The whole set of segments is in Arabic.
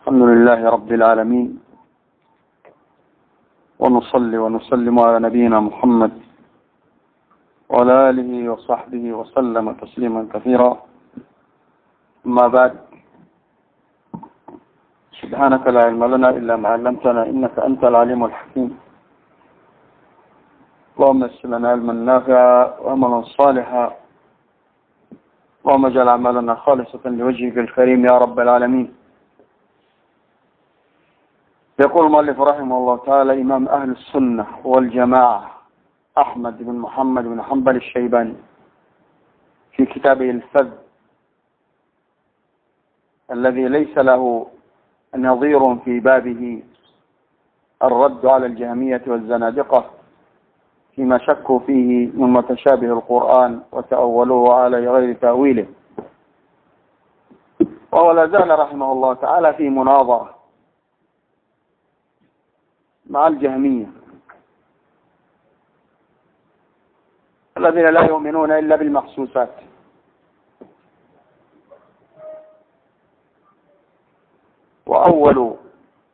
الحمد لله رب العالمين، ونصلي ونسلم على نبينا محمد وعلى آله وصحبه وسلم تسليما كثيرا. أما بعد، سبحانك لا علم لنا إلا ما علمتنا إنك أنت العليم الحكيم. اللهم يسر لنا علما نافعا وعملا صالحا، اللهم اجعل أعمالنا خالصة لوجهك الكريم يا رب العالمين. يقول المؤلف رحمه الله تعالى إمام أهل السنة والجماعة أحمد بن محمد بن حنبل الشيباني في كتابه الفذ الذي ليس له نظير في بابه الرد على الجهمية والزنادقة فيما شكوا فيه من متشابه القرآن وتأولوه على غير تأويله، وهو لا زال رحمه الله تعالى في مناظرة مع الجهمية الذين لا يؤمنون إلا بالمحسوسات. وأول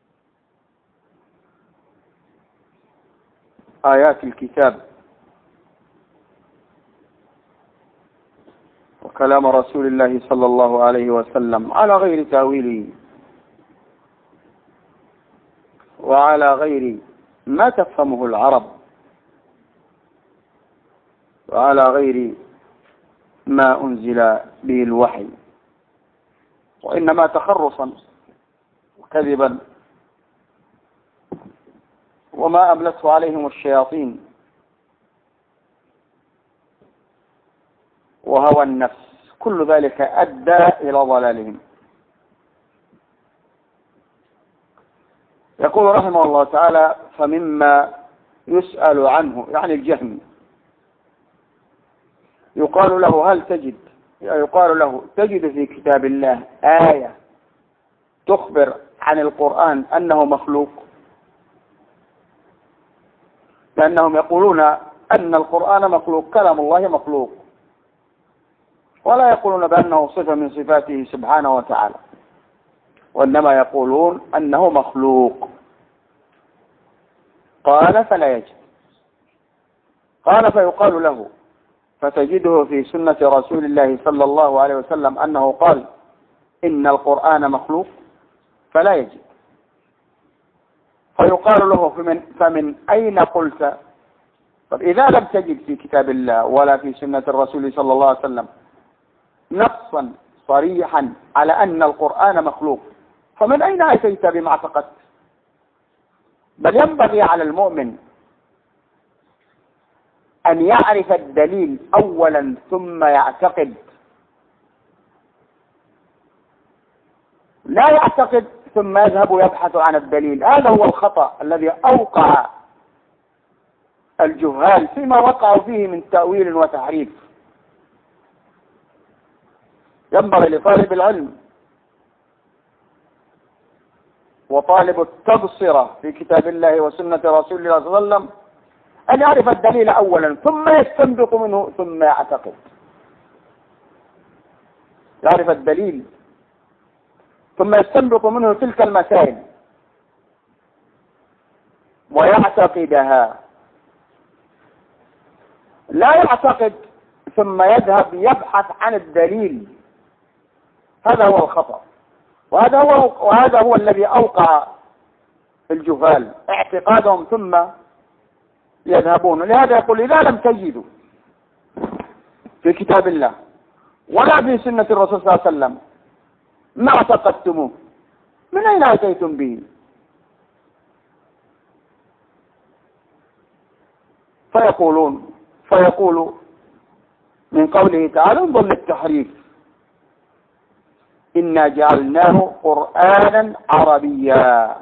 آيات الكتاب وكلام رسول الله صلى الله عليه وسلم على غير تأويله وعلى غير ما تفهمه العرب وعلى غير ما أنزل به الوحي، وإنما تخرصا وكذبا وما أملته عليهم الشياطين وهوى النفس، كل ذلك أدى إلى ضلالهم. يقول رحمه الله تعالى: فمما يسأل عنه، يعني الجهمي، يقال له تجد في كتاب الله آية تخبر عن القرآن أنه مخلوق؟ لأنهم يقولون أن القرآن مخلوق، كلام الله مخلوق، ولا يقولون بأنه صفة من صفاته سبحانه وتعالى، وإنما يقولون أنه مخلوق. قال: فلا يجب. قال: فيقال له، فتجده في سنة رسول الله صلى الله عليه وسلم أنه قال إن القرآن مخلوق، فلا يجب. فيقال له: فمن أين قلت؟ طب إذا لم تجد في كتاب الله ولا في سنة الرسول صلى الله عليه وسلم نصا صريحا على أن القرآن مخلوق، فمن أين أتيت بما اعتقدت؟ بل ينبغي على المؤمن أن يعرف الدليل أولا ثم يعتقد، لا يعتقد ثم يذهب يبحث عن الدليل. هذا هو الخطأ الذي أوقع الجهال فيما وقعوا فيه من تأويل وتحريف. ينبغي لطالب العلم وطالب التبصرة في كتاب الله وسنة رسول الله صلى الله عليه وسلم أن يعرف الدليل أولا ثم يستنبط منه ثم يعتقد. يعرف الدليل ثم يستنبط منه تلك المسائل ويعتقدها، لا يعتقد ثم يذهب يبحث عن الدليل. هذا هو الخطأ، وهذا هو الذي أوقع الجهال، اعتقادهم ثم يذهبون. لهذا يقول: إذا لم تجدوا في كتاب الله ولا في سنة الرسول صلى الله عليه وسلم ما اعتقدتموه، من أين أتيتم به؟ فيقول من قوله تعالى: انظر للتحريف، إنا جعلناه قرآنا عربيا.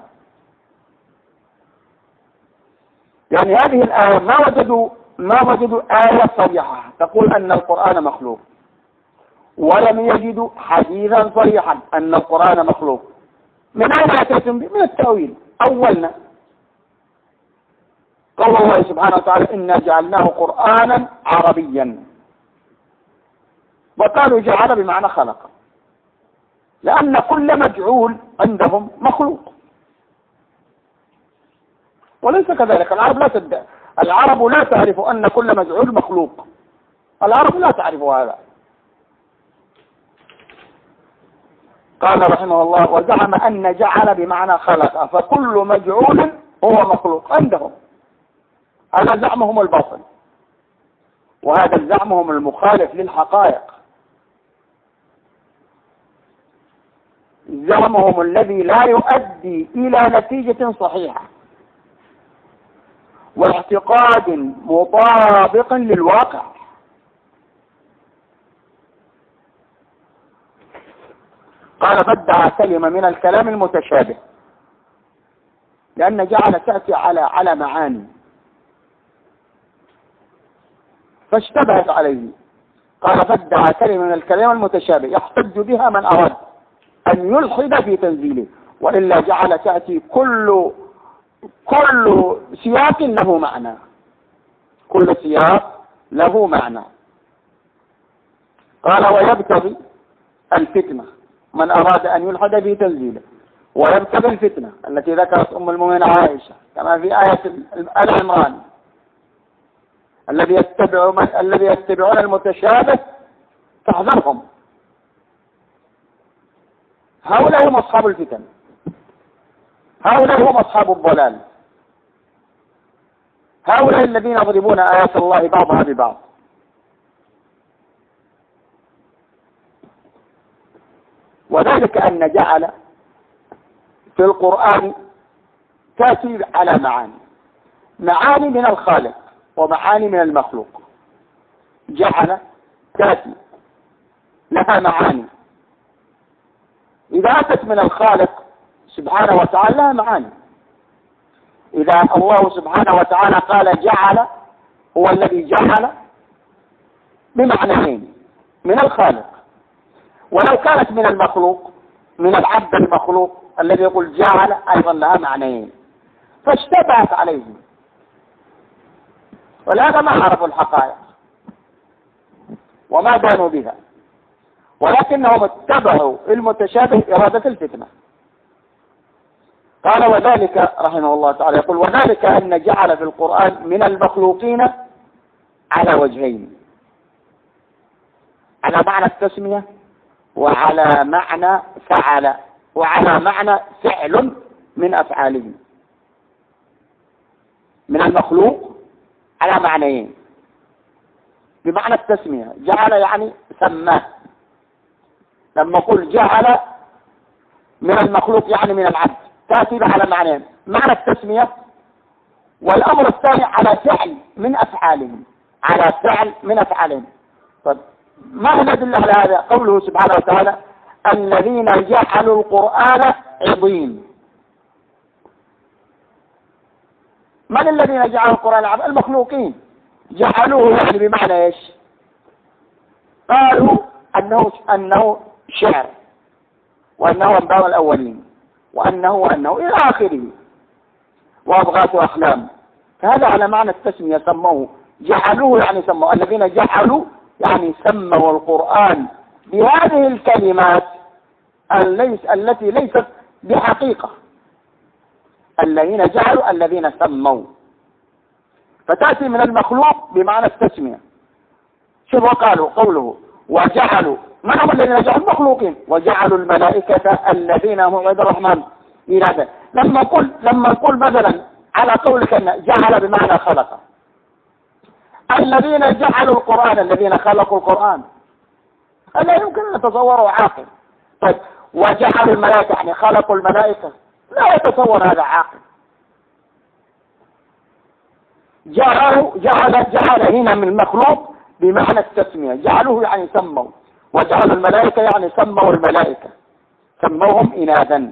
يعني هذه الآية ما وجدوا آية صريحة تقول أن القرآن مخلوق، ولم يجدوا حديثا صريحا أن القرآن مخلوق. من أين أتيتم به؟ من التأويل. أولنا قول الله سبحانه وتعالى: إنا جعلناه قرآنا عربيا، وقالوا جعل بمعنى خلق، لأن كل مجعول عندهم مخلوق، وليس كذلك. العرب لا تعرف أن كل مجعول مخلوق، العرب لا تعرف هذا. قال رحمه الله: وزعم أن جعل بمعنى خلق، فكل مجعول هو مخلوق عندهم. هذا زعمهم الباطل، وهذا زعمهم المخالف للحقائق، زعمهم الذي لا يؤدي إلى نتيجة صحيحة واعتقاد مطابق للواقع. قال: فادعى كلمة من الكلام المتشابه، لأن جعل تأتي على معاني فاشتبهت عليه. قال: فادعى كلمة من الكلام المتشابه يحتج بها من أراد أن يلحد في تنزيله، وإلا جعل تأتي كل سياق له معنى، كل سياق له معنى. قال: ويبتغي الفتنة من أراد أن يلحد في تنزيله، ويبتغي الفتنة التي ذكرت أم المؤمنين عائشة كما في آية آل عمران: الذي يتبعون المتشابه فاحذرهم. هؤلاء هم أصحاب الفتن، هؤلاء هم أصحاب الضلال، هؤلاء الذين يضربون آيات الله بعضها ببعض. وذلك أن جعل في القرآن تأتي على معاني من الخالق ومعاني من المخلوق. جعل تأتي لها معاني، إذا أتت من الخالق سبحانه وتعالى لها معاني. إذا الله سبحانه وتعالى قال جعل، هو الذي جعل بمعنيين من الخالق. ولو كانت من المخلوق، من العبد المخلوق الذي يقول جعل، أيضا لها معنيين، فاشتبهت عليهم، ولهذا ما عرفوا الحقائق وما دانوا بها، ولكنهم اتبعوا المتشابه إرادة الفتنة. قال: وذلك رحمه الله تعالى يقول: وذلك أن جعل في القرآن من المخلوقين على وجهين، على معنى التسمية وعلى معنى فعل، وعلى معنى فعل من أفعاله. من المخلوق على معنيين، بمعنى التسمية، جعل يعني سماه. لما قل جعل من المخلوق يعني من العبد، تأتي على معنيين: معنى التسمية، والأمر الثاني على فعل من أفعالهم، على فعل من أفعالهم. طيب ما ندل على هذا؟ قوله سبحانه وتعالى: الذين جعلوا القرآن عضين. من الذين جعلوا القرآن عضين؟ المخلوقين. جعلوه يعني بمعنى ايش؟ قالوا أنه شعر، وأنه أنباء الأولين، وأنه إلى آخره، وأضغاث أحلام. فهذا على معنى التسمية، سموه جعلوه يعني سموه. الذين جعلوا يعني سموا القرآن بهذه الكلمات التي ليست بحقيقة. الذين جعلوا، الذين سموا، فتأتي من المخلوق بمعنى التسمية. شوف قالوا قوله: وجعلوا، من هم الذين جعلوا؟ المخلوقين. وجعلوا الملائكة الذين هم عباد الرحمن إناثا. لما نقول مثلا على قولك أن جعل بمعنى خلق، الذين جعلوا القرآن، الذين خلقوا القرآن، لا يمكن أن نتصوره عاقل. طيب وجعلوا الملائكة يعني خلقوا الملائكة، لا يتصور هذا عاقل. جعل هنا من المخلوق بمعنى التسمية، جعلوه يعني سموا، وجعلوا الملائكة يعني سموا الملائكة، سموهم إناثا.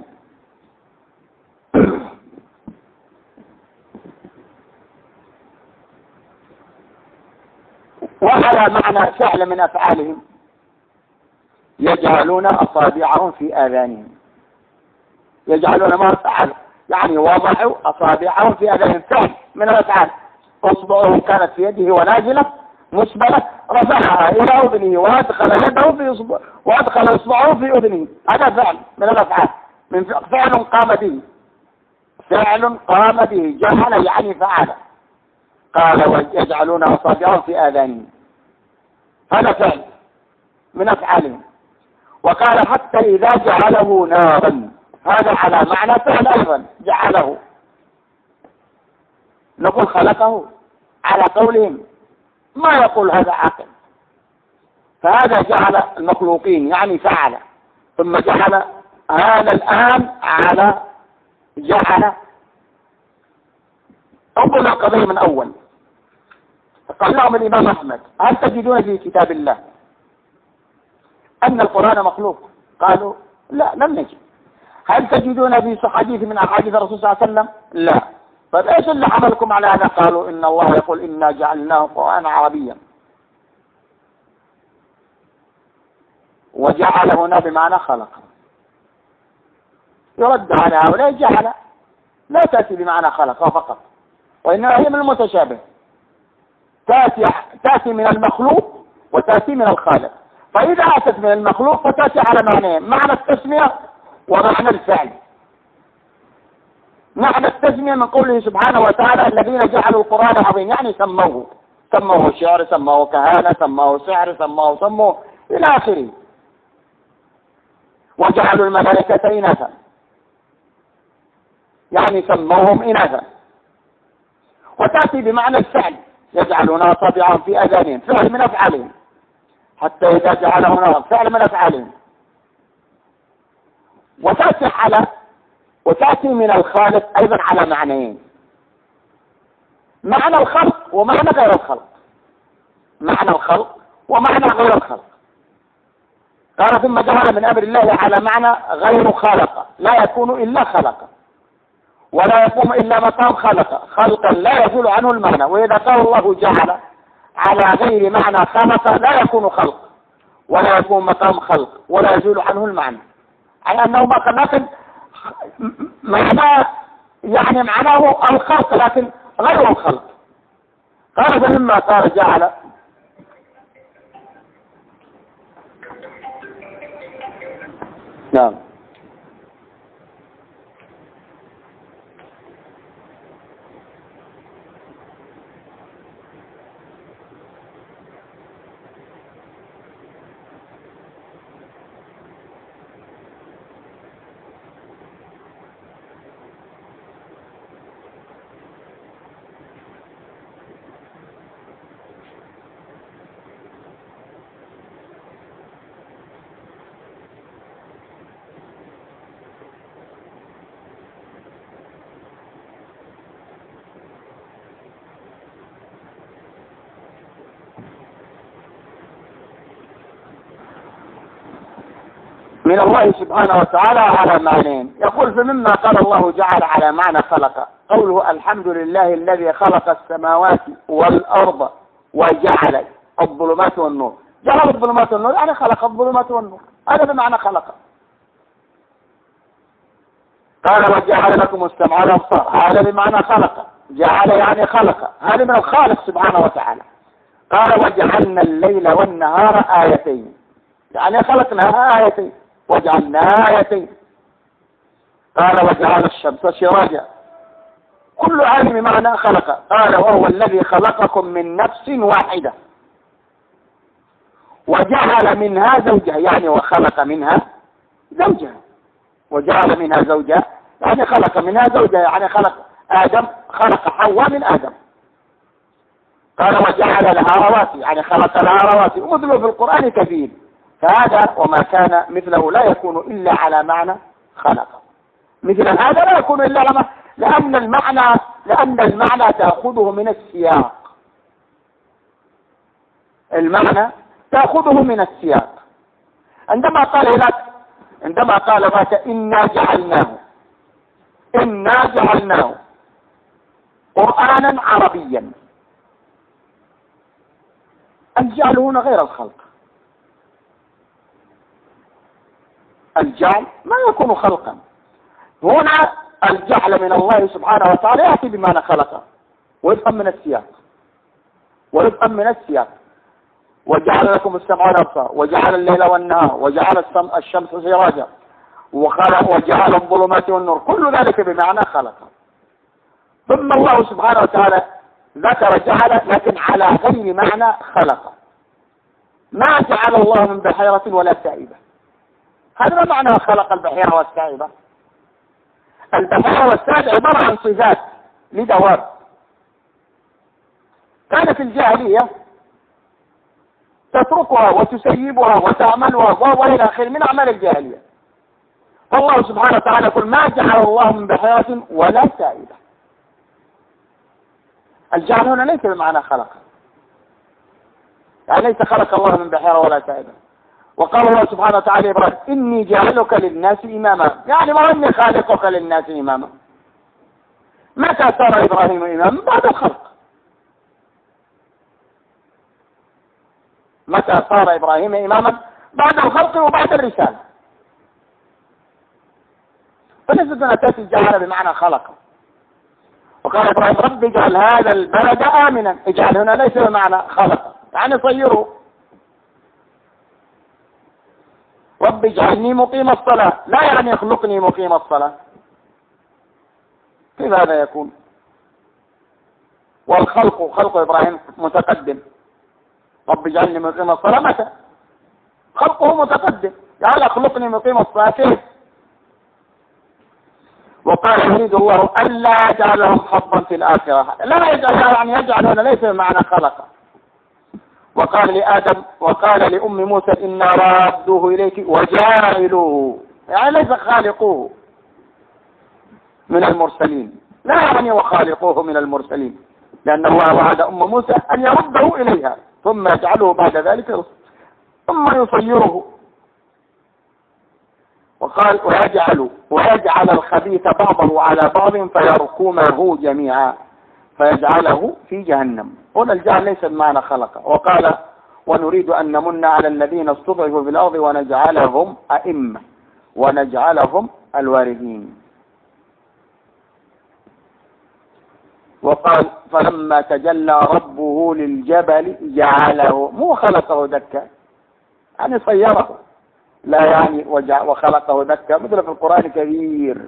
وعلى معنى فعل من أفعالهم، يجعلون أصابعهم في آذانهم. يجعلون ما فعل يعني وضعوا أصابعهم في آذانهم، فعل من الأفعال. أصبعه كانت في يده ونازلة مسبلة، رفعها إلى أذنه وأدخل يده في وأدخل إصبعه في أذنه، هذا فعل من الأفعال. من فعل قام به، فعل قام به، جعل يعني فعل. قال ويجعلون أصابعهم في آذانهم، هذا فعل من أفعالهم. وقال حتى إذا جعله نارا، هذا على معنى فعل أيضا، جعله. نقول خلقه على قولهم، ما يقول هذا عاقل. فهذا جعل المخلوقين يعني فعل، ثم جعل هذا الآن على جعل. انظر القضية من أول. قال لهم الإمام أحمد هل تجدون في كتاب الله أن القرآن مخلوق؟ قالوا لا، لم نجد. هل تجدون في حديث من أحاديث الرسول صلى الله عليه وسلم؟ لا. طيب ايش اللي حملكم على هذا؟ قالوا إن الله يقول إنا جعلناه قرآنا عربيا. وجعل هنا بمعنى خلق. يرد على هؤلاء جعل لا تأتي بمعنى خلق فقط، وإنما هي من المتشابه، تأتي من المخلوق وتأتي من الخالق. فإذا أتت من المخلوق فتأتي على معنيين: معنى التسمية ومعنى الفعل. معنى التسمية من قوله سبحانه وتعالى الذين جعلوا القرآن عظيم، يعني سموه شعر، سموه كهانة، سموه سحر، سموه إلى آخره. وجعلوا الملائكة إناثا، يعني سموهم إناثا. وتأتي بمعنى الفعل: يجعلون أصابعهم في آذانهم، فعل من أفعالهم. حتى إذا جعله نارا، فعل من أفعالهم. وتأتي من الخالق أيضا على معنيين: معنى الخلق ومعنى غير الخلق. معنى الخلق ومعنى غير الخلق. قال ثم جعل من أمر الله على معنى غير خلق، لا يكون إلا خلق، ولا يقوم إلا مقام خلق، خلقا لا يزول عنه المعنى. وإذا قال الله جعل على غير معنى خلق لا يكون خلق ولا يكون مقام خلق ولا يزول عنه المعنى، على أنه لكن معناه يعني معناه الخلق لكن غير الخلق. قال فلما قال جعل نعم من الله سبحانه وتعالى على معنيين. يقول فمما قال الله جعل على معنى خلق، قوله الحمد لله الذي خلق السماوات والأرض وجعل الظلمات والنور. جعل الظلمات والنور يعني خلق الظلمات والنور، هذا بمعنى خلق. قال وجعل لكم السمع والأبصار، هذا بمعنى خلق. جعل يعني خلق، هذا من الخالق سبحانه وتعالى. قال وجعلنا الليل والنهار آيتين، يعني خلقنا آيتين وجعلنا آيتين. قال وجعل الشمس سراجا، كل هذه بمعنى خلق. قال وهو الذي خلقكم من نفس واحدة وجعل منها زوجها، يعني وخلق منها زوجها. وجعل منها زوجها يعني خلق منها زوجها، يعني خلق آدم، خلق حواء من آدم. قال وجعل لها رواسي، يعني خلق لها رواسي. مثله في القرآن كثير. فهذا وما كان مثله لا يكون إلا على معنى خلق. مثل هذا لا يكون إلا على معنى، لأن المعنى تأخذه من السياق. المعنى تأخذه من السياق. عندما قال لك إنا جعلناه قرآنا عربيا، الجعل هنا غير الخلق. الجعل ما يكون خلقا. هنا الجعل من الله سبحانه وتعالى يأتي بمعنى خلقه ويفهم من السياق. وجعل لكم السمع والأبصار وجعل الليل والنهار وجعل الشمس سراجا وخلق وجعل الظلمات والنور، كل ذلك بمعنى خلق. ثم الله سبحانه وتعالى ذكر جعل لكن على غير معنى خلق. ما جعل الله من بحيرة ولا سائبة، هذا ما معنى خلق البحيرة والسائبة. البحيرة والسائبة عبارة عن صفات لدواب كانت الجاهلية تتركها وتسيبها وتعملها والى اخره من اعمال الجاهلية. فالله سبحانه وتعالى يقول ما جعل الله من بحيرة ولا سائبة. الجعل هنا ليس بمعنى خلق، يعني ليس خلق الله من بحيرة ولا سائبة. وقال الله سبحانه وتعالى إبراهيم إني جاعلك للناس إماما، يعني ما إني خالقك للناس إماما. متى صار إبراهيم إماما؟ بعد الخلق. متى صار إبراهيم إماما؟ بعد الخلق وبعد الرسالة. فليست أن تأتي جعل بمعنى خلق. وقال إبراهيم رب اجعل هذا البلد آمنا، اجعل هنا ليس بمعنى خلق يعني صيره. رب اجعلني مقيم الصلاة لا يعني اخلقني مقيم الصلاة، كيف هذا يكون؟ والخلق خلق إبراهيم متقدم، رب اجعلني مقيم الصلاة متى؟ خلقه متقدم، يعني اخلقني مقيم الصلاة كيف؟ وقال يريد الله ألا يجعل لهم حظا في الآخرة، لا يجعل يعني يجعل هنا ليس بمعنى خلق. وقال لآدم وقال لأم موسى إنا رادوه إليك وجاعلوه، يعني ليس خالقوه من المرسلين، لا يعني وخالقوه من المرسلين، لأنه وعد أم موسى أن يرده إليها ثم يجعله بعد ذلك ثم يصيره. وقال ويجعل الخبيث بعضه على بعض فيركمه جميعا فيجعله في جهنم. هنا الجعل ليس بمعنى خلق. وقال ونريد أن نمن على الذين استضعفوا في الأرض ونجعلهم أئمة ونجعلهم الوارثين. وقال فلما تجلى ربه للجبل جعله، مو خلقه دكا يعني صيره، لا يعني وخلقه دكا مثل في القرآن كثير.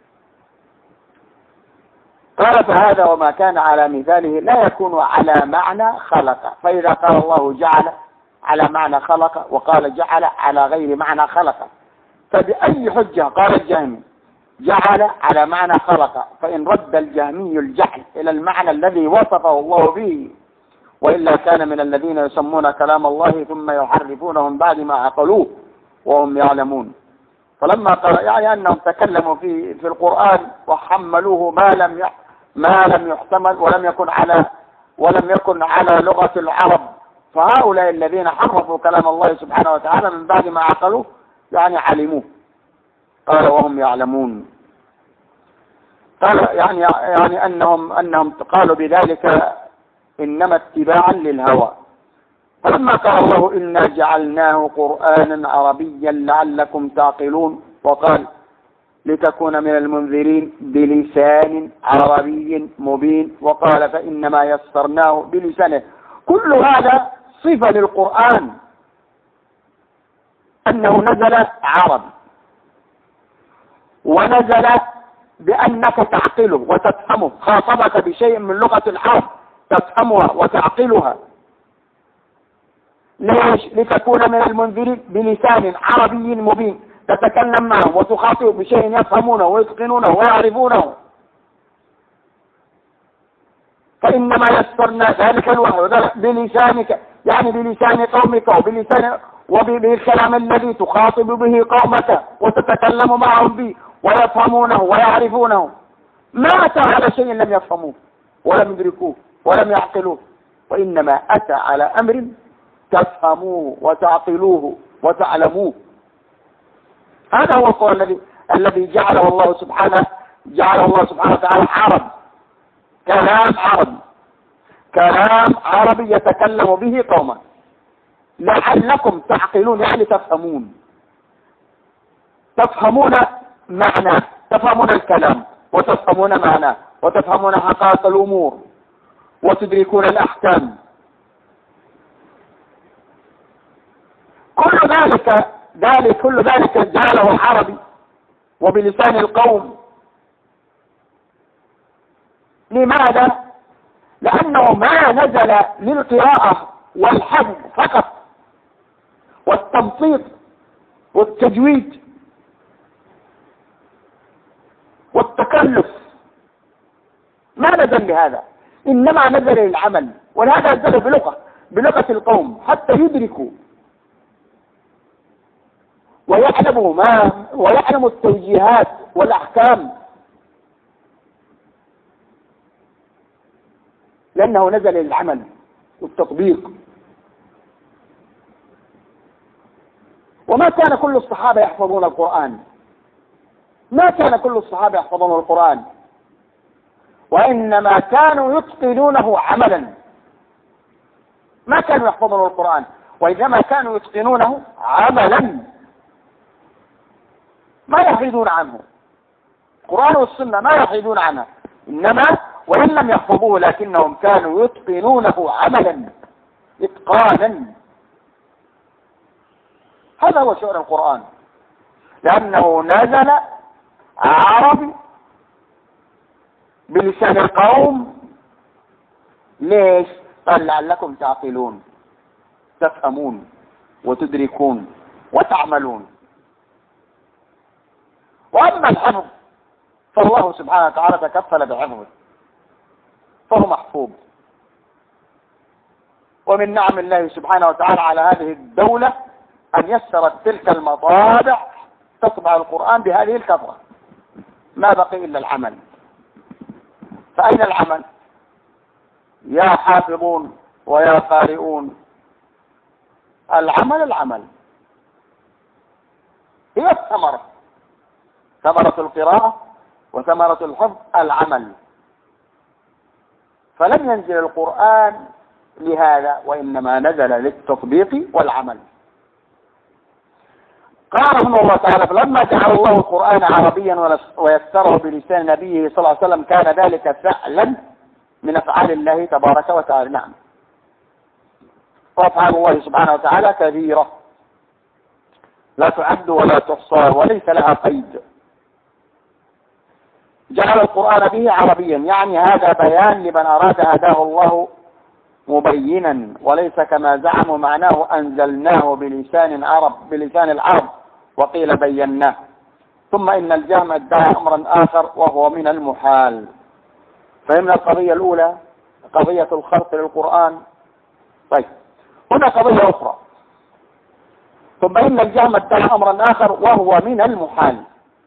قال فهذا وما كان على مثاله لا يكون على معنى خلق. فإذا قال الله جعل على معنى خلق وقال جعل على غير معنى خلق، فبأي حجة قال الجهمي جعل على معنى خلق؟ فإن رد الجهمي الجعل إلى المعنى الذي وصفه الله به، وإلا كان من الذين يسمون كلام الله ثم يحرفونه من بعد ما عقلوه وهم يعلمون. فلما قال يعني أنهم تكلموا في القرآن وحملوه ما لم يحتمل ولم يكن على لغة العرب، فهؤلاء الذين حرفوا كلام الله سبحانه وتعالى من بعد ما عقلوه يعني علموه. قال وهم يعلمون، قال يعني أنهم قالوا بذلك إنما اتباعا للهوى. فلما قال الله إنا جعلناه قرآنا عربيا لعلكم تعقلون، وقال لتكون من المنذرين بلسان عربي مبين، وقال فإنما يسرناه بلسانه. كل هذا صفة للقرآن أنه نزل عربي، ونزل بأنك تعقله وتفهمه، خاطبك بشيء من لغة العرب تفهمها وتعقلها. ليش؟ لتكون من المنذرين بلسان عربي مبين، تتكلم معهم وتخاطب بشيء يفهمونه ويتقنونه ويعرفونه. فإنما يسرنا ذلك الوحي بلسانك، يعني بلسان قومك وبالكلام الذي تخاطب به قومك وتتكلم معهم به ويفهمونه ويعرفونه. ما أتى على شيء لم يفهموه ولم يدركوه ولم يعقلوه، وإنما أتى على أمر تفهموه وتعقلوه وتعلموه. هذا هو القول الذي جعله الله سبحانه وتعالى عرب، كلام عربي يتكلم به قوما لعلكم تعقلون، يعني تفهمون معنى، تفهمون الكلام وتفهمون معناه وتفهمون حقائق الأمور وتدركون الأحكام. كل ذلك جعله العربي وبلسان القوم. لماذا؟ لأنه ما نزل للقراءة والحفظ فقط والتنطيط والتجويد والتكلف، ما نزل لهذا، إنما نزل للعمل. ولهذا نزل بلغة القوم حتى يدركوا ويعلموا التوجيهات والأحكام، لأنه نزل للعمل والتطبيق. وما كان كل الصحابة يحفظون القرآن، ما كان كل الصحابة يحفظون القرآن، وإنما كانوا يتقنونه عملا. ما كانوا يحفظون القرآن، وإنما كانوا يتقنونه عملا، ما يحيدون عنه. القرآن والسنة ما يحيدون عنها، إنما وإن لم يحفظوه لكنهم كانوا يتقنونه عملا إتقانا. هذا هو شأن القرآن، لأنه نزل عربي بلسان القوم. ليش؟ قال لعلكم تعقلون، تفهمون وتدركون وتعملون. وأما الحفظ فالله سبحانه وتعالى تكفل بحفظه، فهو محفوظ. ومن نعم الله سبحانه وتعالى على هذه الدولة أن يسرت تلك المطابع تطبع القرآن بهذه الكثرة، ما بقي إلا العمل. فأين العمل يا حافظون ويا قارئون؟ العمل هي الثمرة، ثمرة القراءة وثمرة الحفظ العمل. فلم ينزل القرآن لهذا، وإنما نزل للتطبيق والعمل. قال رحمه الله تعالى: فلما جعل الله القرآن عربيا ويسره بلسان نبيه صلى الله عليه وسلم كان ذلك فعلا من أفعال الله تبارك وتعالى. نعم، وأفعال الله سبحانه وتعالى كثيرة لا تعد ولا تحصى وليس لها قيد. جعل القرآن به عربيا، يعني هذا بيان لمن أراد هداه الله مبينا، وليس كما زعموا معناه أنزلناه بلسان العرب وقيل بيناه. ثم إن الجهم ادعى أمرا آخر وهو من المحال. فهمنا القضية الأولى، قضية الخلق للقرآن. طيب، هنا قضية أخرى. ثم إن الجهم ادعى أمرا آخر وهو من المحال،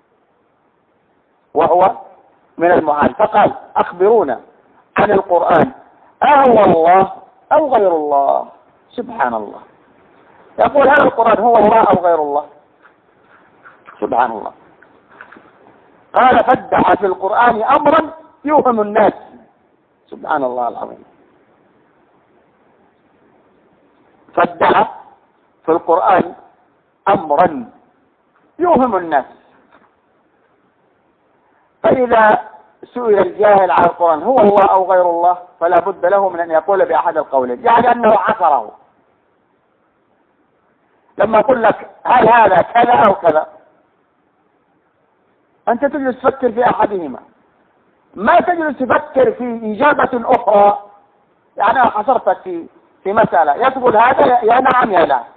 فقال: أخبرونا عن القرآن أهو الله أو غير الله؟ سبحان الله، يقول هذا القرآن هو الله أو غير الله؟ سبحان الله. قال: فادعى في القرآن أمرا يوهم الناس. سبحان الله العظيم. فادعى في القرآن أمرا يوهم الناس. فإذا سئل الجاهل عن القرآن هو الله أو غير الله فلا بد له من أن يقول بأحد القولين، يعني أنه عثره. لما أقول لك هل هذا كذا أو كذا، أنت تجلس تفكر في أحدهما، ما تجلس تفكر في إجابة أخرى. يعني أنا حصرتك في مسألة، يا تقول هذا يا نعم يا لا،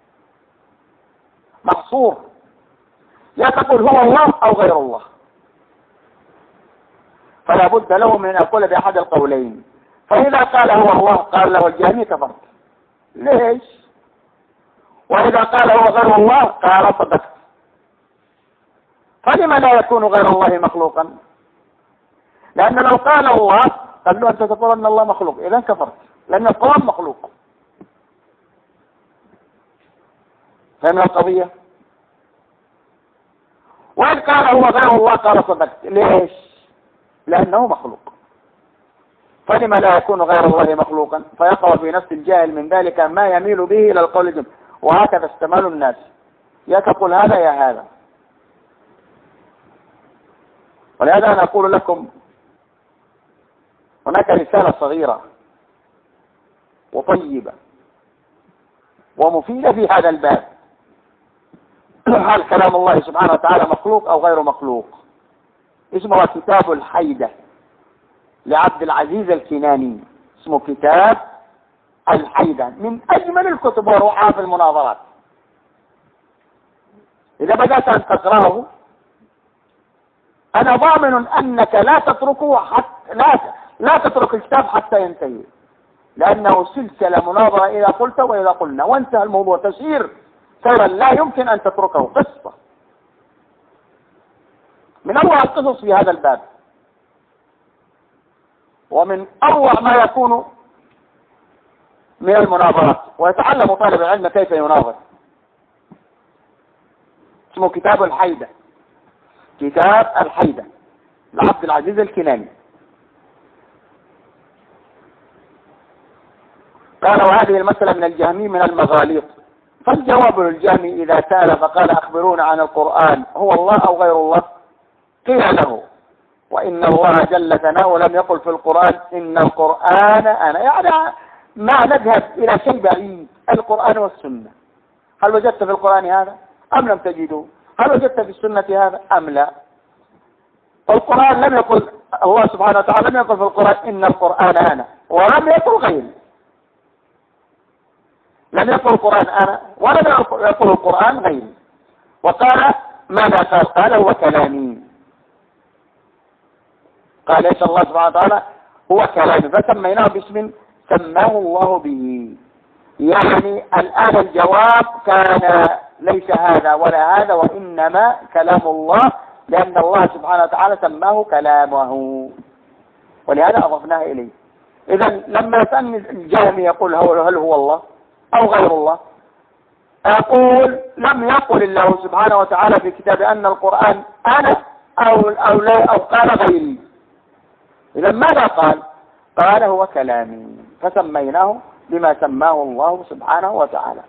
محصور. يا تقول هو الله أو غير الله، فلا بد له من أن يقول بأحد القولين. فإذا قال هو الله قال له الجهمي كفرت. ليش؟ وإذا قال هو غير الله قال صدقت. فلما لا يكون غير الله مخلوقا؟ لأن لو قال الله قال له أنت تقول أن الله مخلوق، إذا كفرت، لأن القرآن مخلوق. فهمنا القضية؟ وإن قال هو غير الله قال صدقت. ليش؟ لأنه مخلوق. فلما لا يكون غير الله مخلوقا؟ فيقع في نفس الجاهل من ذلك ما يميل به إلى القول الجمع. وهكذا استمال الناس، يا تقول هذا يا هذا. ولهذا أنا أقول لكم هناك رسالة صغيرة وطيبة ومفيدة في هذا الباب. هل كلام الله سبحانه وتعالى مخلوق أو غير مخلوق؟ اسمه كتاب الحيدة لعبد العزيز الكناني، اسمه كتاب الحيدة، من أجمل الكتب وروعها في المناظرات. إذا بدأت أن تقرأه أنا ضامن أنك لا تتركه حتى لا تترك الكتاب حتى ينتهي، لأنه سلسلة مناظرة إذا قلت وإذا قلنا، وانتهى الموضوع، تسير سيرا لا يمكن أن تتركه. قصة من أروع القصص في هذا الباب، ومن أروع ما يكون من المناظرات، ويتعلم طالب العلم كيف يناظر. اسمه كتاب الحيدة، كتاب الحيدة لعبد العزيز الكناني. قال وهذه المسألة من الجهمي من المغاليط، فالجواب للجهمي إذا سأل فقال أخبرونا عن القرآن هو الله أو غير الله، قيل له وإن الله جل ثناؤه لم يقل في القرآن إن القرآن أنا، يعني ما نذهب إلى شيء بعيد، القرآن والسنة. هل وجدت في القرآن هذا أم لم تجده؟ هل وجدت في السنة هذا أم لا؟ القرآن لم يقل، الله سبحانه وتعالى لم يقل في القرآن إن القرآن أنا، ولم يقل غيري. لم يقل القرآن أنا ولم يقل القرآن غيري. وقال ماذا قال؟ قال هو كلامي. قال إيش الله سبحانه وتعالى؟ هو كلامي، فسميناه باسم سماه الله به. يعني الآن الجواب كان ليس هذا ولا هذا، وإنما كلام الله، لأن الله سبحانه وتعالى سماه كلامه، ولهذا أضفناه إليه. إذا لما يسألني الجهمي يقول هل هو الله أو غير الله، أقول لم يقل الله سبحانه وتعالى في كتابه أن القرآن أنا أو لا أو قال غيري. إذا ماذا قال؟ قال هو كلامي، فسميناه بما سماه الله سبحانه وتعالى.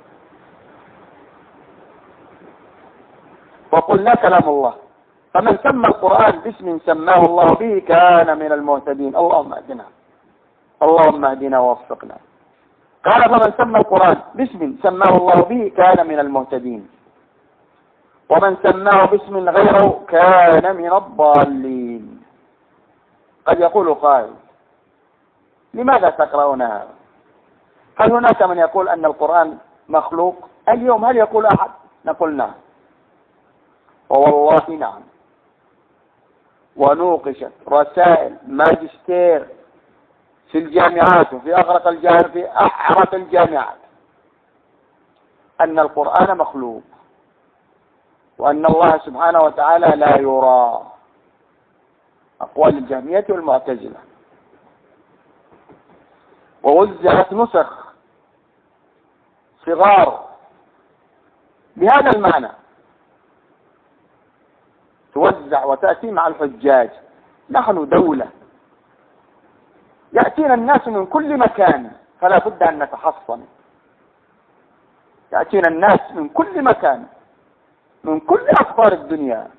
وقلنا كلام الله، فمن سمى القرآن باسم سماه الله به كان من المهتدين. اللهم اهدنا، اللهم اهدنا ووفقنا. قال فمن سمى القرآن باسم سماه الله به كان من المهتدين، ومن سماه باسم غيره كان من الضالين. قد يقول قائل لماذا تقرؤون هذا؟ هل هناك من يقول أن القرآن مخلوق اليوم؟ هل يقول أحد؟ نقول نعم، ووالله نعم. ونوقشت رسائل ماجستير في الجامعات وفي في أحرف الجامعات أن القرآن مخلوق، وأن الله سبحانه وتعالى لا يرى. أقوال الجهمية والمعتزلة. ووزعت نسخ صغار بهذا المعنى، توزع وتأتي مع الحجاج. نحن دولة يأتينا الناس من كل مكان، فلا بد أن نتحصن. يأتينا الناس من كل مكان، من كل أقطار الدنيا،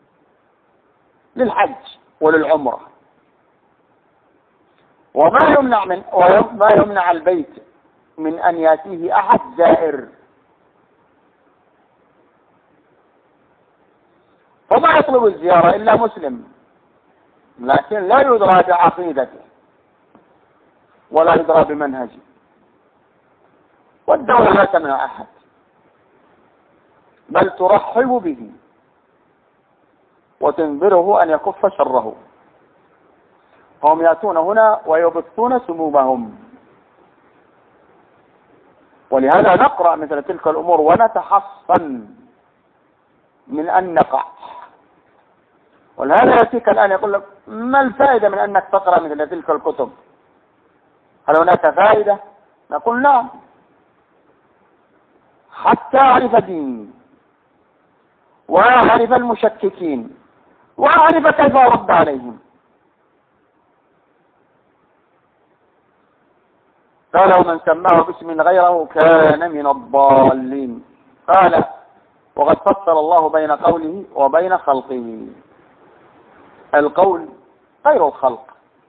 للحج وللعمرة. وما يمنع البيت من أن يأتيه أحد زائر، وما يطلب الزيارة إلا مسلم، لكن لا يدرى بعقيدته ولا يدرى بمنهجه، والدولة لا تمنع أحد، بل ترحب به وتنذره أن يكف شره. هم يأتون هنا ويبثون سمومهم، ولهذا نقرأ مثل تلك الأمور ونتحصن من أن نقع. ولهذا يأتيك الآن يقول لك ما الفائدة من أنك تقرأ مثل تلك الكتب؟ هل هناك فائدة؟ نقول نعم، حتى أعرف ديني وأعرف المشككين وأعرف كيف أرد عليهم. قال ومن سماه باسم غيره كان من الضالين. قال وقد فصل الله بين قوله وبين خلقه. القول غير الخلق،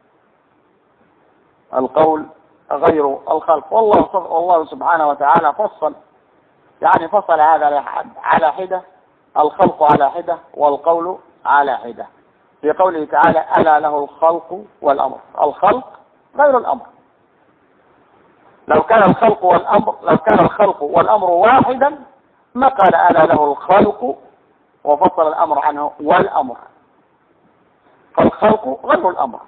القول غير الخلق. والله سبحانه وتعالى فصل، يعني فصل هذا على حدة الخلق على حدة والقول على حدة، في قوله تعالى ألا له الخلق والأمر. الخلق غير الأمر. لو كان الخلق والأمر واحدا ما قال ألا له الخلق وفصل الأمر عنه والأمر. فالخلق غير الأمر،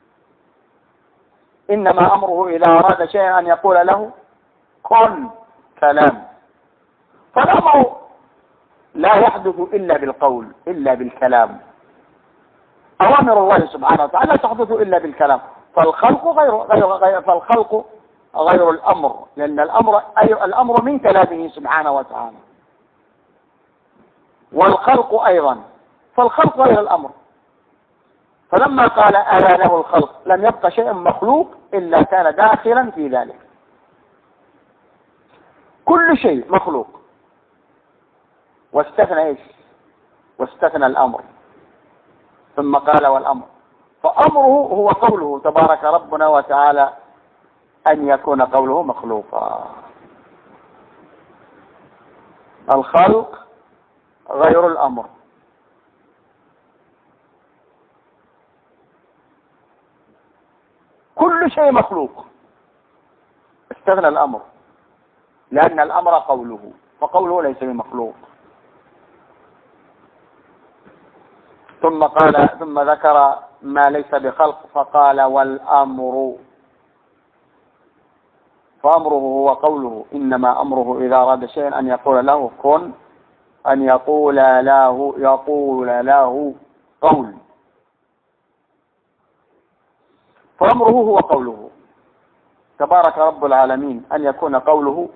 إنما أمره إذا أراد شيئا أن يقول له كن كلام. فالأمر لا يحدث إلا بالقول، إلا بالكلام. أوامر الله سبحانه وتعالى لا تحدث إلا بالكلام. فالخلق غير الأمر، لأن الأمر من كلامه سبحانه وتعالى. والخلق أيضا، فالخلق غير الأمر. فلما قال ألا له الخلق لم يبق شيء مخلوق إلا كان داخلا في ذلك. كل شيء مخلوق، واستثنى ايش؟ واستثنى الأمر، ثم قال والأمر. فأمره هو قوله تبارك ربنا وتعالى أن يكون قوله مخلوقا. الخلق غير الأمر. كل شيء مخلوق، استثنى الأمر، لأن الأمر قوله، فقوله ليس بمخلوق. ثم ذكر ما ليس بخلق فقال والأمر. فأمره هو قوله، إنما أمره إذا أراد شيئا أن يقول له كن، أن يقول له قول. فأمره هو قوله تبارك رب العالمين أن يكون قوله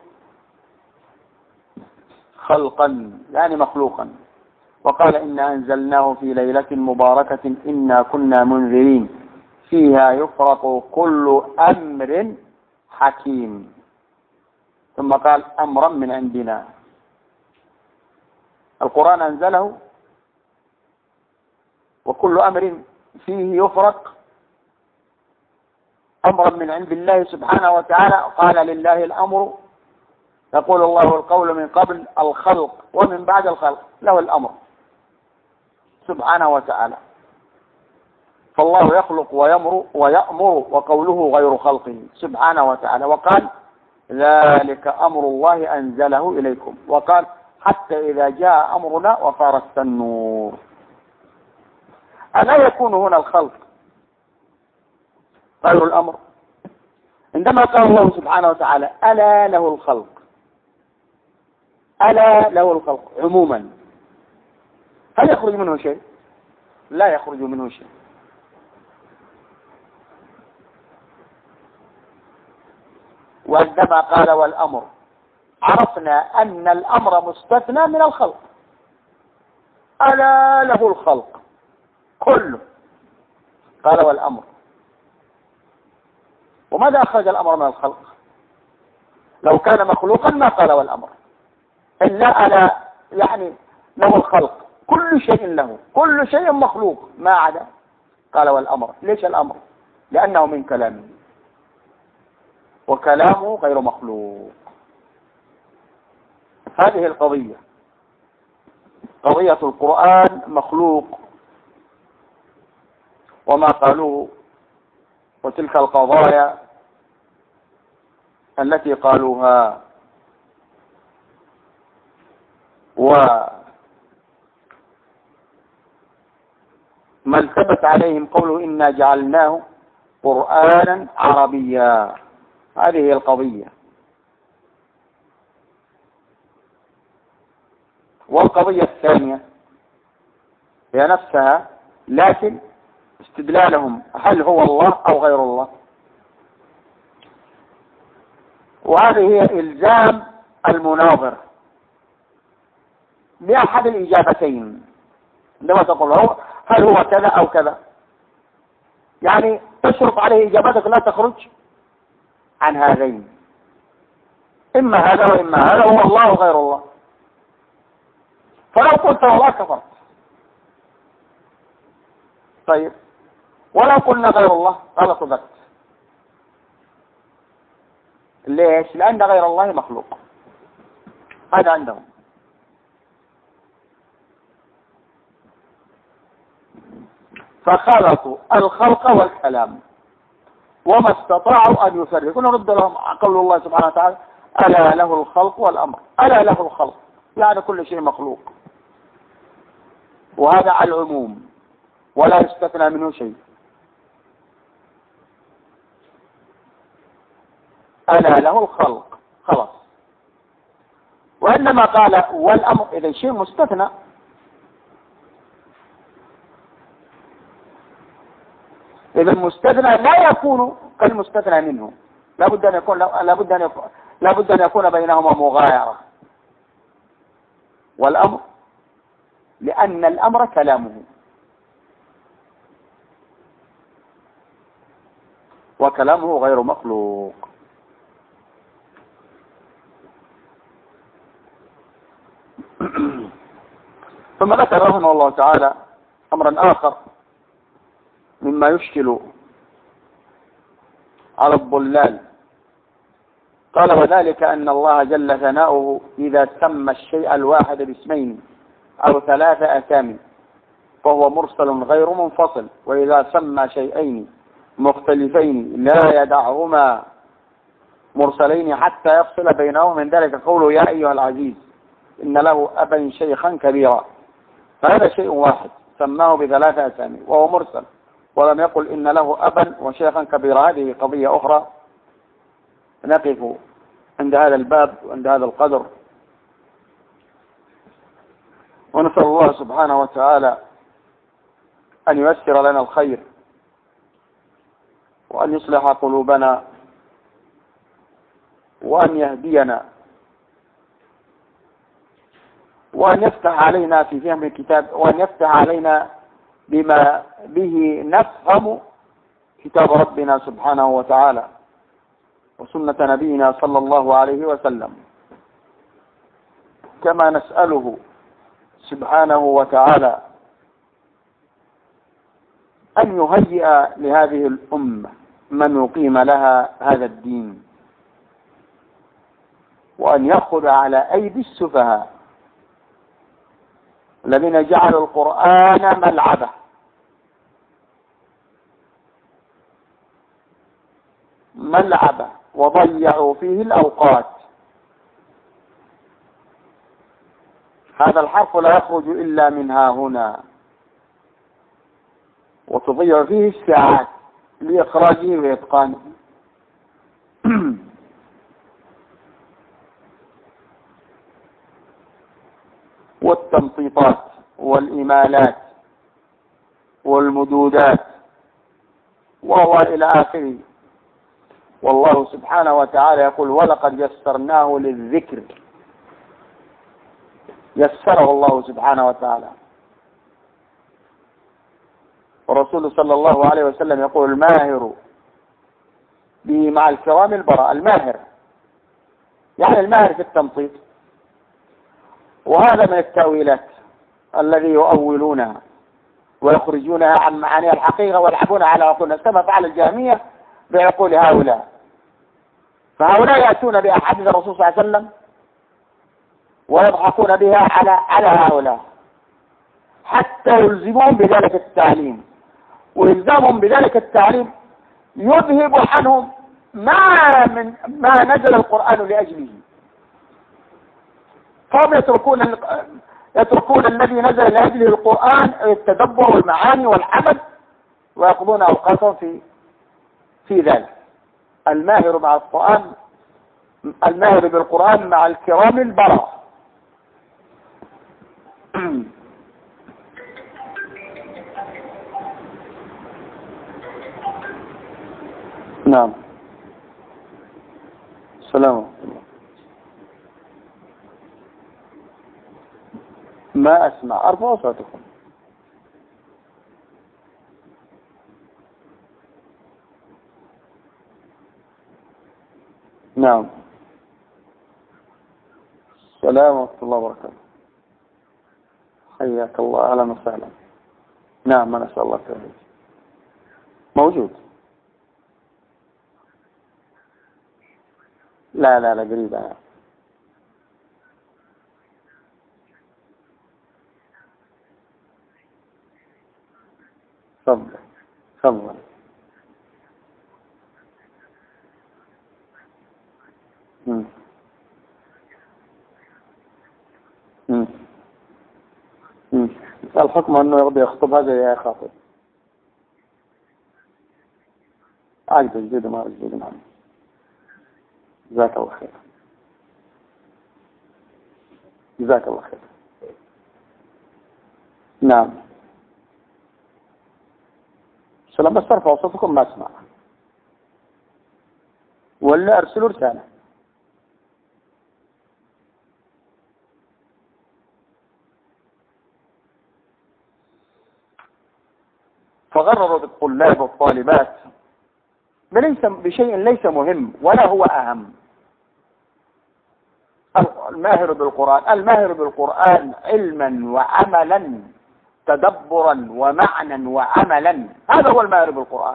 خلقا يعني مخلوقا. وقال إنا أنزلناه في ليلة مباركة إنا كنا منذرين فيها يفرق كل أمر حكيم. ثم قال أمرا من عندنا. القرآن أنزله وكل أمر فيه يفرق أمرا من عند الله سبحانه وتعالى. قال لله الأمر، يقول الله القول من قبل الخلق ومن بعد الخلق، له الأمر سبحانه وتعالى. فالله يخلق ويأمر وقوله غير خلقه سبحانه وتعالى. وقال ذلك أمر الله أنزله إليكم. وقال حتى إذا جاء أمرنا وفارست النور. ألا يكون هنا الخلق غير الأمر؟ عندما قال الله سبحانه وتعالى ألا له الخلق، ألا له الخلق عموما، هل يخرج منه شيء؟ لا يخرج منه شيء. وعندما قال والأمر عرفنا أن الأمر مستثنى من الخلق. ألا له الخلق كله، قال والأمر. وماذا أخرج الأمر من الخلق؟ لو كان مخلوقا ما قال والأمر، إلا ألا يعني له الخلق، كل شيء له، كل شيء مخلوق ما عدا قال والأمر. ليش الأمر؟ لأنه من كلامه، وكلامه غير مخلوق. هذه القضية، قضية القرآن مخلوق وما قالوه، وتلك القضايا التي قالوها. وما التبس عليهم قوله إنا جعلناه قرآنا عربيا. هذه هي القضية. والقضية الثانية هي نفسها، لكن استدلالهم هل هو الله أو غير الله. وهذه هي إلزام المناظر بأحد الإجابتين. عندما تقول له هل هو كذا أو كذا، يعني تشرط عليه إجابتك لا تخرج عن هذين، إما هذا وإما هذا، هو الله وغير الله. فلو قلت الله كفرت. طيب ولو قلنا غير الله قال صدقت. ليش؟ لأن غير الله مخلوق. هذا عندهم. فخلطوا الخلق والكلام وما استطاعوا أن يفرقوا. نرد لهم قول الله سبحانه وتعالى: ألا له الخلق والأمر. ألا له الخلق يعني كل شيء مخلوق، وهذا على العموم ولا يستثنى منه شيء. ألا له الخلق خلاص. وإنما قال والأمر إذا شيء مستثنى، إذا المستثنى لا يكون كالمستثنى منه، لابد أن يكون بينهما مغايرة. والأمر لأن الأمر كلامه، وكلامه غير مخلوق. ثم ذكر رحمه الله تعالى أمرا آخر مما يشكل على الضلال. قال: وذلك أن الله جل ثناؤه إذا سمى الشيء الواحد باسمين أو 3 أسامي فهو مرسل غير منفصل، وإذا سمى شيئين مختلفين لا يدعهما مرسلين حتى يفصل بينهما. من ذلك قوله: يا أيها العزيز إن له أبا شيخا كبيرا. فهذا شيء واحد سماه ب3 أسامي وهو مرسل، ولم يقل إن له أبا وشيخا كبيرا. هذه قضية أخرى نقف عند هذا الباب وعند هذا القدر، ونسأل الله سبحانه وتعالى أن ييسر لنا الخير وأن يصلح قلوبنا وأن يهدينا وأن يفتح علينا في فهم الكتاب، وأن يفتح علينا بما به نفهم كتاب ربنا سبحانه وتعالى وسنة نبينا صلى الله عليه وسلم. كما نسأله سبحانه وتعالى أن يهيئ لهذه الأمة من يقيم لها هذا الدين، وأن يأخذ على أيدي السفهاء الذين جعلوا القرآن ملعبة وضيعوا فيه الأوقات. هذا الحرف لا يخرج إلا منها هنا، وتضيع فيه الساعات لإخراجه وإتقانه. والتمطيطات والإمالات والمدودات وهو إلى آخره. والله سبحانه وتعالى يقول: ولقد يسرناه للذكر. يسره الله سبحانه وتعالى. ورسول صلى الله عليه وسلم يقول: الماهر به مع الكرام البراء. الماهر يعني الماهر في التمطيط. وهذا من التأويلات الذي يؤولونها ويخرجونها عن معانيها الحقيقة ويلعبون على عقولنا، كما فعل الجهمية بعقول هؤلاء. فهؤلاء يأتون بأحاديث الرسول صلى الله عليه وسلم ويضحكون بها على هؤلاء حتى يلزمون بذلك التعليم، وإلزامهم بذلك التعليم يذهب عنهم ما نزل القرآن لأجله. فهم يتركون الذي نزل لأجله القرآن، التدبر والمعاني والعمل، ويقضون أوقاتهم في ذلك. الماهر مع القرآن، الماهر بالقرآن مع الكرام البراء. نعم. السلام عليكم. ما أسمع، أرفعوا صوتكم. نعم. السلام ورحمة الله وبركاته. حياك الله، أهلا وسهلا. نعم، أنا أسأل الله التوفيق. موجود. لا قريب أنا. تفضل تفضل. الحكم انه يرضي يخطب هذا يا خاطب عقد جديد ما جديد معنا. جزاك الله خير. جزاك الله خير. نعم. سلام بس ارفعوا صوتكم ما اسمع ولا ارسلوا رسالة. فغرروا بالطلاب والطالبات بشيء ليس مهم ولا هو أهم. الماهر بالقرآن علما وعملا، تدبرا ومعنى وعملا، هذا هو الماهر بالقرآن.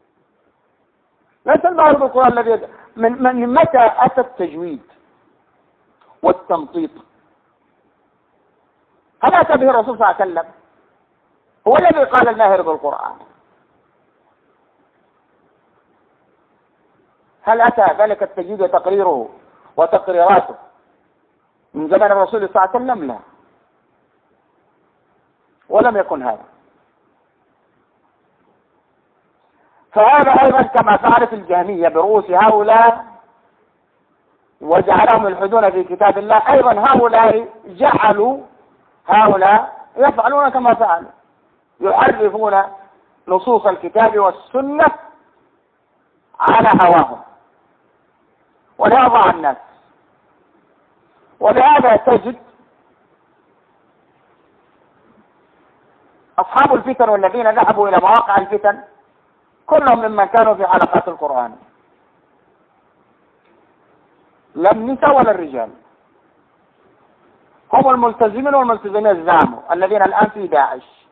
ليس الماهر بالقرآن الذي من متى أتى التجويد والتمطيط؟ هل أتى به الرسول صلى الله عليه وسلم؟ هو الذي قال الماهر بالقرآن. هل أتى ذلك التجويد وتقريره وتقريراته من زمن الرسول صلى الله عليه وسلم؟ لا، ولم يكن هذا. فهذا أيضا كما فعلت الجهمية برؤوس هؤلاء وجعلهم يلحدون في كتاب الله، أيضا هؤلاء جعلوا هؤلاء يفعلون كما فعلوا، يحرفون نصوص الكتاب والسنة على هواهم وليرضى الناس. ولهذا تجد أصحاب الفتن والذين ذهبوا إلى مواقع الفتن كلهم ممن كانوا في حلقات القرآن، لا النساء ولا الرجال، هم الملتزمين والملتزمين الزعموا الذين الآن في داعش.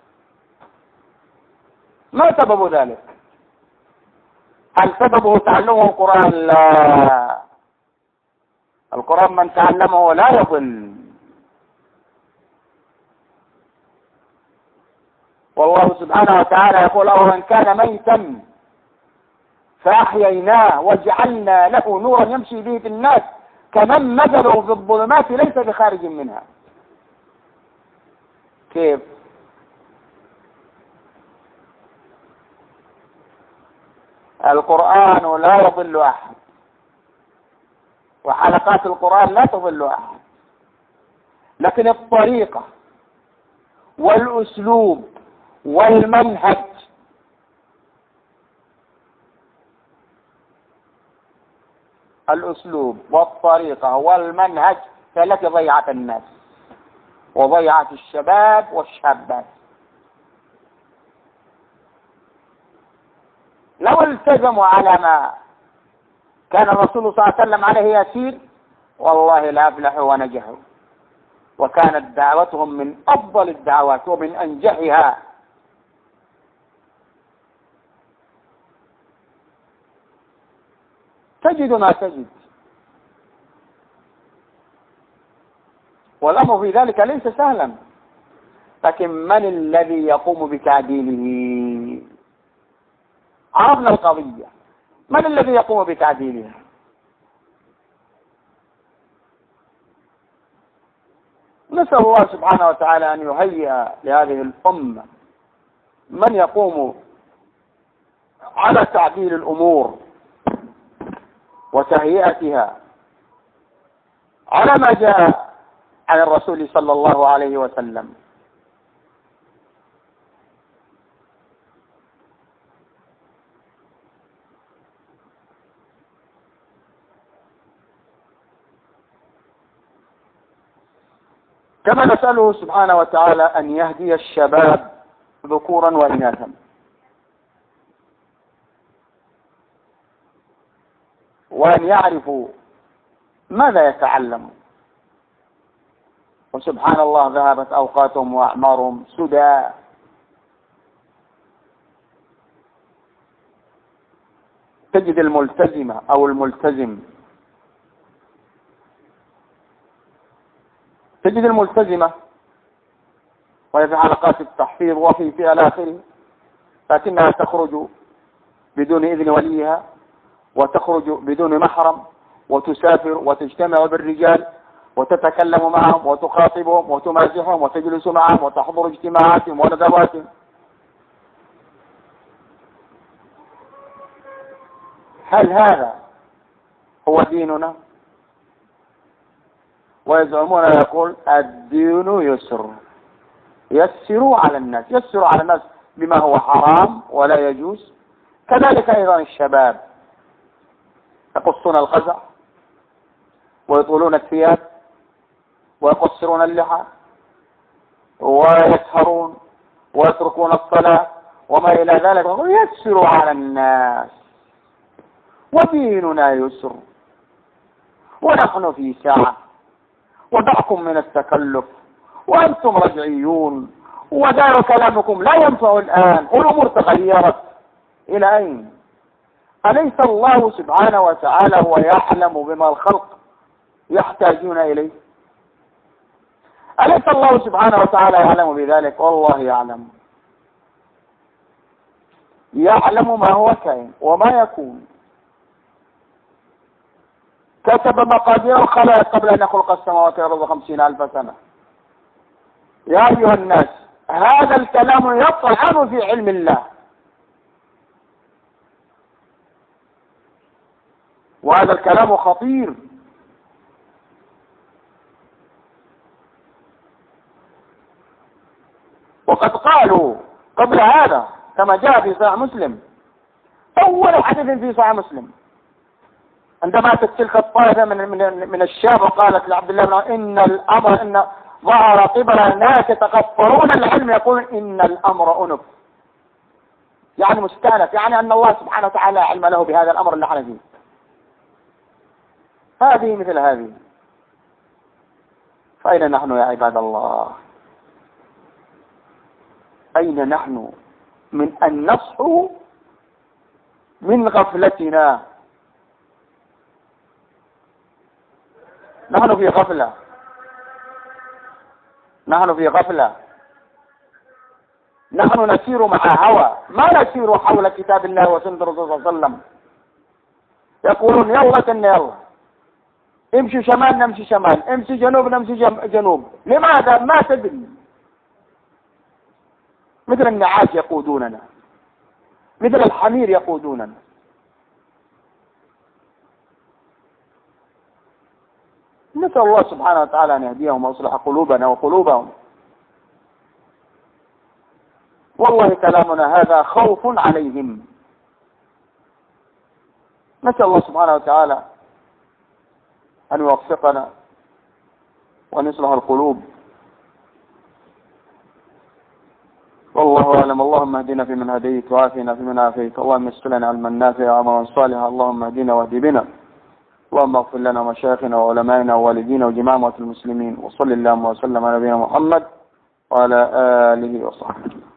ما سبب ذلك؟ هل سببه تعلمه القرآن؟ لا، القرآن من تعلمه لا يضل. والله سبحانه وتعالى يقول: أومن كان ميتا فأحييناه وجعلنا له نورا يمشي به في الناس كمن مثله في الظلمات ليس بخارج منها. كيف؟ القرآن لا يضل أحد، وحلقات القرآن لا تضل أحد، لكن الطريقة والأسلوب والمنهج الأسلوب والطريقة والمنهج هي التي ضيعت الناس وضيعت الشباب والشابات. لو التزموا على ما كان الرسول صلى الله عليه وسلم عليه يسير والله لا أفلحوا ونجحوا، وكانت دعوتهم من أفضل الدعوات ومن أنجحها. تجد ما تجد، والأمر في ذلك ليس سهلا، لكن من الذي يقوم بتعديله؟ عرفنا القضية، من الذي يقوم بتعديلها؟ نسأل الله سبحانه وتعالى أن يهيئ لهذه الأمة من يقوم على تعديل الأمور وتهيئتها على ما جاء عن الرسول صلى الله عليه وسلم. كما نسأله سبحانه وتعالى أن يهدي الشباب ذكورا وإناثا، وأن يعرفوا ماذا يتعلموا. وسبحان الله ذهبت أوقاتهم وأعمارهم سدى. تجد الملتزمة أو الملتزم، تجد الملتزمة وهي في حلقات التحفيظ وفي إلى آخره، لكنها تخرج بدون إذن وليها، وتخرج بدون محرم، وتسافر وتجتمع بالرجال وتتكلم معهم وتخاطبهم وتمازحهم وتجلس معهم وتحضر اجتماعاتهم وندواتهم. هل هذا هو ديننا؟ ويزعمون يقول الدين يسر، يسروا على الناس، يسروا على الناس بما هو حرام ولا يجوز. كذلك أيضا الشباب يقصون القزع ويطولون الثياب ويقصرون اللحى ويسهرون ويتركون الصلاة وما إلى ذلك، يسروا على الناس وديننا يسر ونحن في ساعة ودعكم من التكلف وأنتم رجعيون ودار كلامكم لا ينفع الآن والأمور تغيرت. إلى أين؟ أليس الله سبحانه وتعالى هو يعلم بما الخلق يحتاجون إليه؟ أليس الله سبحانه وتعالى يعلم بذلك؟ والله يعلم، يعلم ما هو كائن وما يكون. كتب مقادير الخلائق قبل أن يخلق السماوات والأرض 50,000 سنة. يا أيها الناس، هذا الكلام يطعن في علم الله، وهذا الكلام خطير. وقد قالوا قبل هذا كما جاء في صحيح مسلم، أول حديث في صحيح مسلم، عندما أتت تلك الطائفة من الشام وقالت لعبد الله بن إن الأمر إن ظهر قبل الناس يتكفرون العلم، يقول إن الأمر أنف، يعني مستأنف، يعني أن الله سبحانه وتعالى علم له بهذا الأمر اللي احنا فيه. هذه مثل هذه. فأين نحن يا عباد الله؟ أين نحن من أن نصحو من غفلتنا؟ نحن في غفلة، نحن في غفلة، نحن نسير مع هوى، ما نسير حول كتاب الله وسنة الرسول صلى الله عليه وسلم. يقولون يلا امشي شمال نمشي شمال، امشي جنوب نمشي جنوب. لماذا؟ ما تدري. مثل النعاس يقودوننا، مثل الحمير يقودوننا. نسأل الله سبحانه وتعالى أن يهديهم ويصلح قلوبنا وقلوبهم. والله كلامنا هذا خوف عليهم. نسأل الله سبحانه وتعالى أن يوفقنا وأن يصلح القلوب. والله أعلم. اللهم اهدنا فيمن هديت وعافنا فيمن عافيت. اللهم يسر لنا علما نافعا وعملا صالحا. اللهم اهدنا واهد بنا. اللهم اغفر لنا ومشايخنا وعلمائنا ووالدينا وجميع موتى المسلمين. وصل اللهم وسلم على نبينا محمد وعلى آله وصحبه.